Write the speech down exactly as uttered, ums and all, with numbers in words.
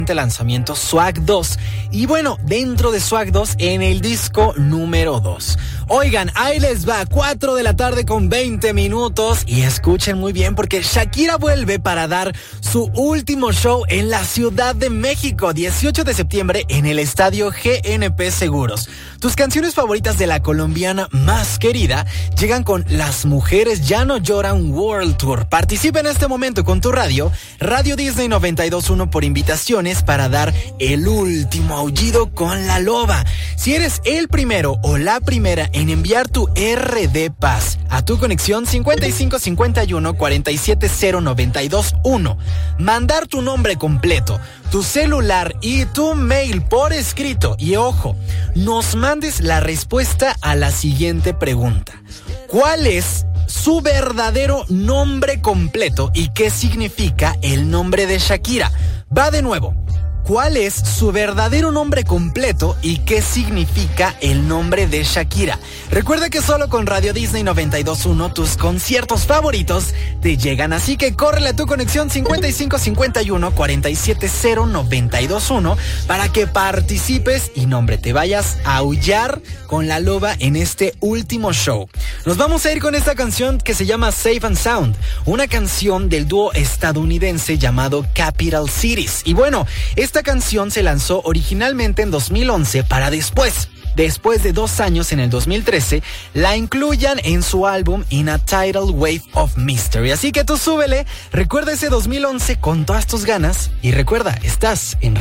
lanzamiento Swag dos. Y bueno, dentro de Swag dos, en el disco número dos. Oigan, ahí les va, cuatro de la tarde con veinte minutos. Y escuchen muy bien porque Shakira vuelve para dar su último show en la Ciudad de México, dieciocho de septiembre, en el estadio G N P Seguros. Tus canciones favoritas de la colombiana más querida llegan con Las Mujeres Ya No Lloran World Tour. Participa en este momento con tu radio, Radio Disney noventa y dos punto uno por invitaciones para dar el último aullido con la loba. Si eres el primero o la primera en enviar tu R D Paz a tu conexión cincuenta y cinco cincuenta y uno cuarenta y siete cero noventa y dos uno, mandar tu nombre completo, tu celular y tu mail por escrito y ojo, nos mandes la respuesta a la siguiente pregunta. ¿Cuál es su verdadero nombre completo y qué significa el nombre de Shakira? Va de nuevo. ¿Cuál es su verdadero nombre completo y qué significa el nombre de Shakira? Recuerda que solo con Radio Disney noventa y dos punto uno tus conciertos favoritos te llegan, así que córrele a tu conexión cincuenta y cinco cincuenta y uno cuarenta y siete cero noventa y dos uno para que participes y, nombre, te vayas a aullar con la loba en este último show. Nos vamos a ir con esta canción que se llama Safe and Sound, una canción del dúo estadounidense llamado Capital Cities. Y bueno, esta canción se lanzó originalmente en dos mil once para después, después de dos años en el dos mil trece, la incluyan en su álbum In a Tidal Wave of Mystery. Así que tú súbele, recuerda ese dos mil once con todas tus ganas y recuerda, estás en